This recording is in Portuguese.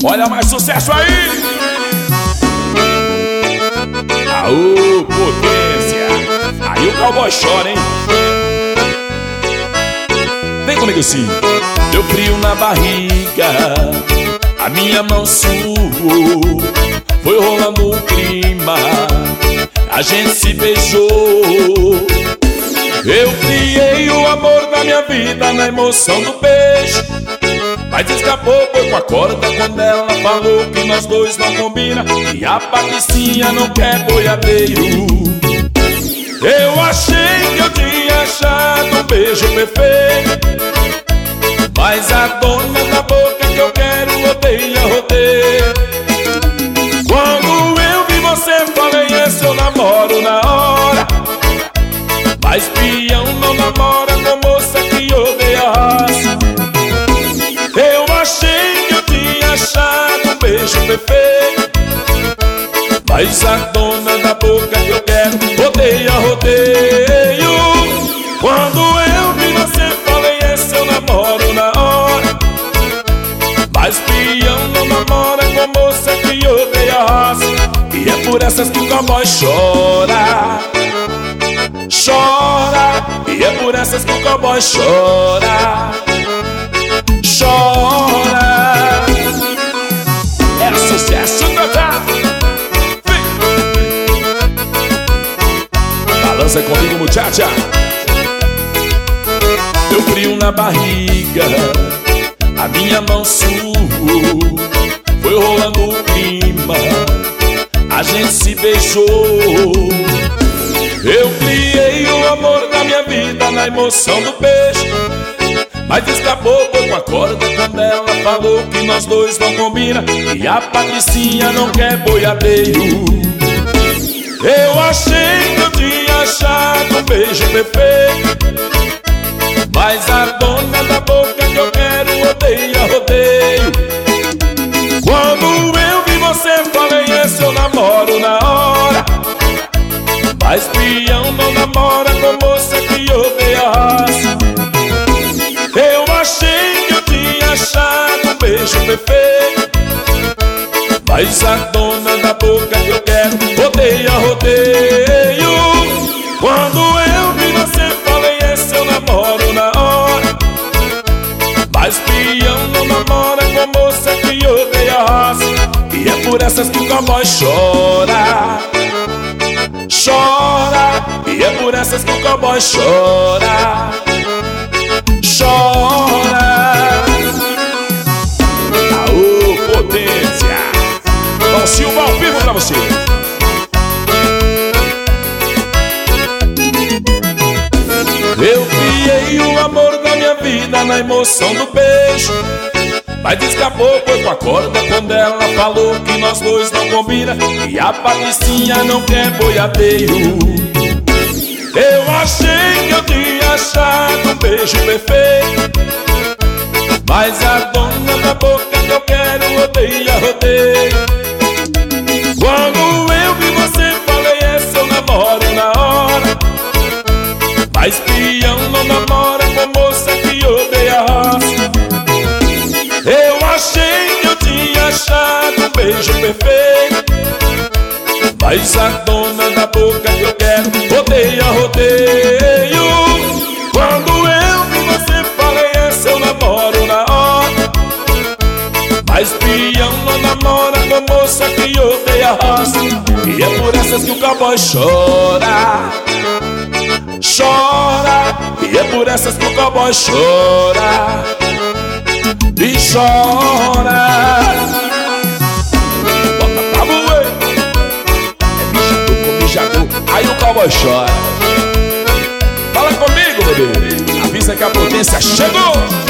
Olha mais sucesso aí! Aô, potência! Aí o cowboy chora, hein? Vem comigo assim. Deu frio na barriga, a minha mão suou, foi rolando um clima, a gente se beijou. Eu criei o amor da minha vida na emoção do beijo, mas escapou, foi com a corda quando ela falou que nós dois não combina e a Patricinha não quer boiadeiro. Eu achei que eu tinha achado um beijo perfeito, mas a dona da boca que eu quero odeia rodeio. Quando eu vi você falei, esse eu namoro na hora, mas peão não namora com moça que odeia raça. Eu achei que eu tinha achado um beijo perfeito, mas a dona da boca que eu quero odeia rodeio. Quando eu vi você falei, esse eu namoro na hora, mas peão não namora com moça que odeia raça. E é por essas que o cowboy chora, chora. E é por essas que o cowboy chora, chora. É sucesso total. Balança comigo, muchacha. Deu frio na barriga, a minha mão suou, foi rolando o clima, a gente se beijou. Eu criei o amor da minha vida na emoção do beijo, mas escapou, foi com a corda quando ela falou que nós dois não combina e a Patricinha não quer boiadeiro. Eu achei que eu tinha achado um beijo perfeito, mas a dona da boca que eu quero odeia rodeio. Quando eu vi você falei, esse eu namoro na hora, mas peão não namora com moça que odeia raça. Eu achei que eu tinha achado um beijo perfeito, mas a dona da boca que eu quero odeia rodeio. Quando eu vi você falei, esse eu namoro na hora, mas peão não namora com moça que odeia raça. E é por essas que o cowboy chora, chora. E é por essas que o cowboy chora, chora. Aô, potência! Tom Silva ao vivo pra você. Eu criei o amor da minha vida na emoção do beijo, mas escapou, foi com a corda quando ela falou que nós dois não combina e a Patricinha não quer boiadeiro. Eu achei que eu tinha achado um beijo perfeito, mas a dona da boca que eu quero odeia rodeio. Quando eu vi você falei, esse eu namoro na hora, mas peão não namora com moça que odeia raça. Eu achei que eu tinha achado um beijo perfeito, mas a dona da boca que eu quero odeia rodeio. Quando eu vi você falei, esse eu namoro na hora, mas peão não namora com moça que odeia raça. E é por essas que o cowboy chora, chora. E é por essas que o cowboy chora e chora. Bota pra moer, é mijadu, aí o cowboy chora. Fala comigo, bebê, avisa que a potência chegou.